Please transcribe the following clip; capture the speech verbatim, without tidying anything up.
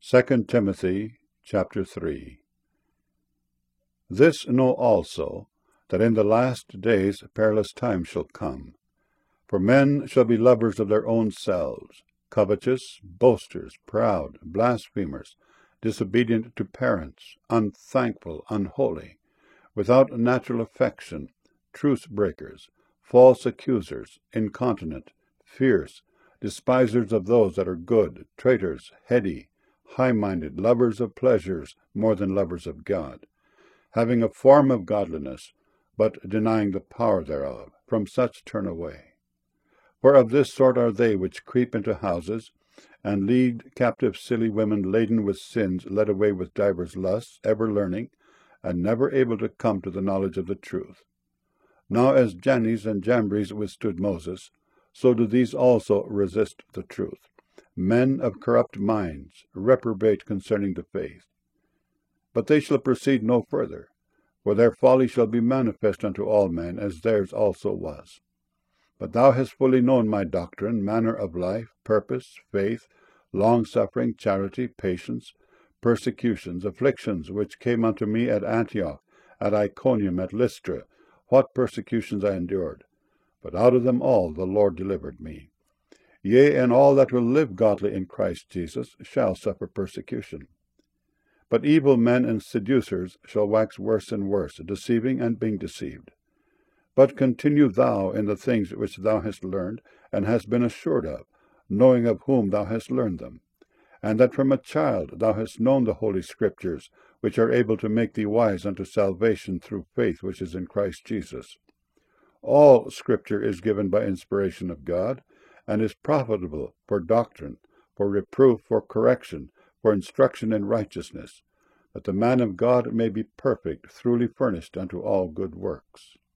Second Timothy chapter three. This know also, that in the last days perilous times shall come. For men shall be lovers of their own selves, covetous, boasters, proud, blasphemers, disobedient to parents, unthankful, unholy, without natural affection, truce-breakers, false accusers, incontinent, fierce, despisers of those that are good, traitors, heady, high-minded, lovers of pleasures more than lovers of God, having a form of godliness, but denying the power thereof. From such turn away. For of this sort are they which creep into houses, and lead captive silly women laden with sins, led away with divers lusts, ever learning, and never able to come to the knowledge of the truth. Now as Jannes and Jambres withstood Moses, so do these also resist the truth. Men of corrupt minds, reprobate concerning the faith. But they shall proceed no further, for their folly shall be manifest unto all men, as theirs also was. But thou hast fully known my doctrine, manner of life, purpose, faith, long-suffering, charity, patience, persecutions, afflictions, which came unto me at Antioch, at Iconium, at Lystra, what persecutions I endured. But out of them all the Lord delivered me. Yea, and all that will live godly in Christ Jesus shall suffer persecution. But evil men and seducers shall wax worse and worse, deceiving and being deceived. But continue thou in the things which thou hast learned, and hast been assured of, knowing of whom thou hast learned them, and that from a child thou hast known the holy Scriptures, which are able to make thee wise unto salvation through faith which is in Christ Jesus. All Scripture is given by inspiration of God, and is profitable for doctrine, for reproof, for correction, for instruction in righteousness, that the man of God may be perfect, truly furnished unto all good works.